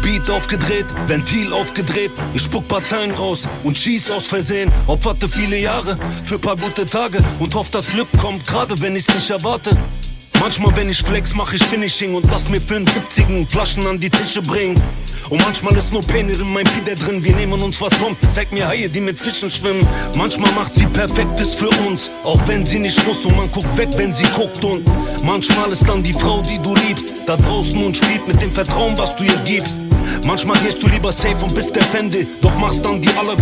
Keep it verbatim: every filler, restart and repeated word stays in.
Beat aufgedreht, Ventil aufgedreht. Ich spuck paar Zeilen raus und schieß aus Versehen. Opferte viele Jahre für paar gute Tage und hoff, das Glück kommt, gerade wenn ich's nicht erwarte. Manchmal, wenn ich flex, mach ich Finishing und lass mir fünfundsiebzigen Flaschen an die Tische bringen. Und manchmal ist nur Penner in mein Pieder drin. Wir nehmen uns was kommt, zeig mir Haie, die mit Fischen schwimmen. Manchmal macht sie Perfektes für uns, auch wenn sie nicht muss. Und man guckt weg, wenn sie guckt. Und manchmal ist dann die Frau, die du liebst, da draußen und spielt mit dem Vertrauen, was du ihr gibst. Manchmal gehst du lieber safe und bist der Fende, doch machst dann die allergrößte